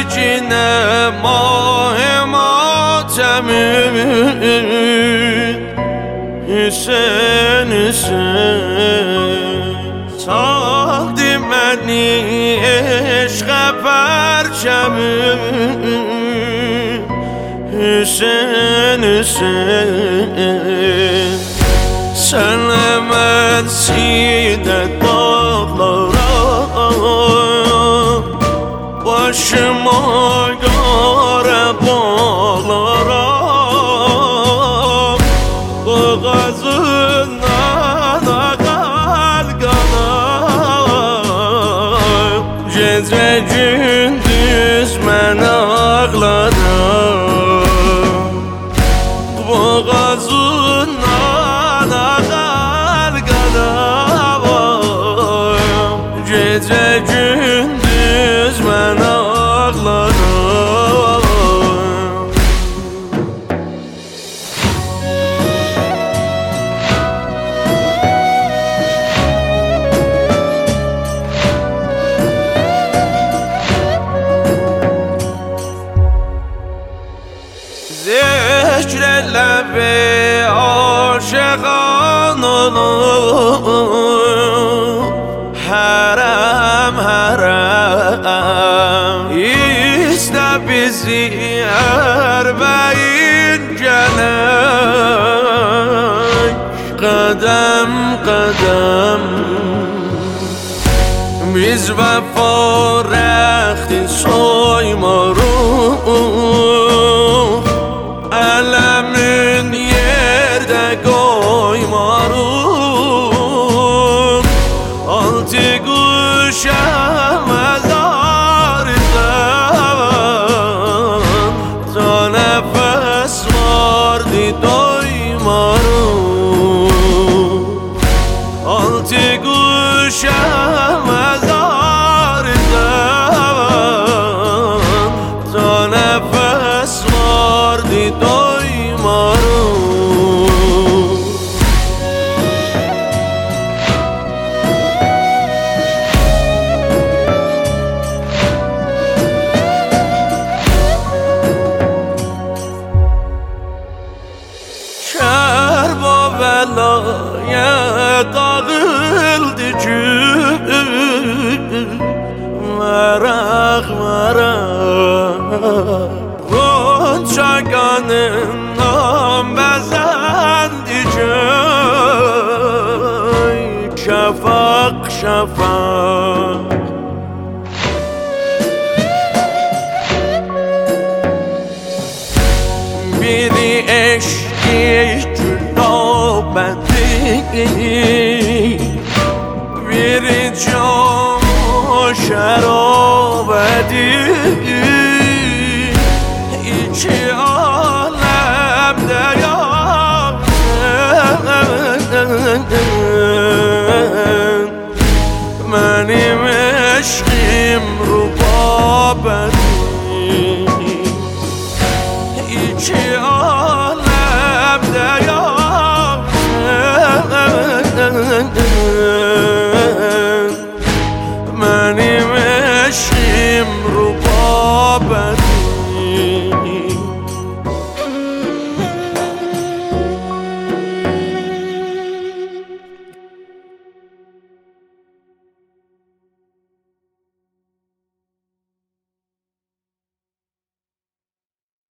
جینه ماه ماتمید حسین حسین ساختی منی عشق پرچمید حسین حسین سلامت سیده داغلارا باش ماگار باغلارا boğazından akar kanım Gece gündüz ben ağladım boğazından akar kanım Gece gündüz ben ağladım Zikrele be aşıkan olur Haram haram İste bizi erbeğin gelek Kadem kadem Biz vefa rexti soymaruz Ələmin yerdə qoymarım Altı quşa məzardan Ta nəfəs vardı doymarım Altı quşa məzardan Ta nəfəs vardı doymarım Kerbela'ya dağıldı gün Merak merak Gonca kanından bezendi göy Şafak şafak Biri eşki cüdabendi Biri can şerabedi İki alemde yaktın Benim eşkim rubabedi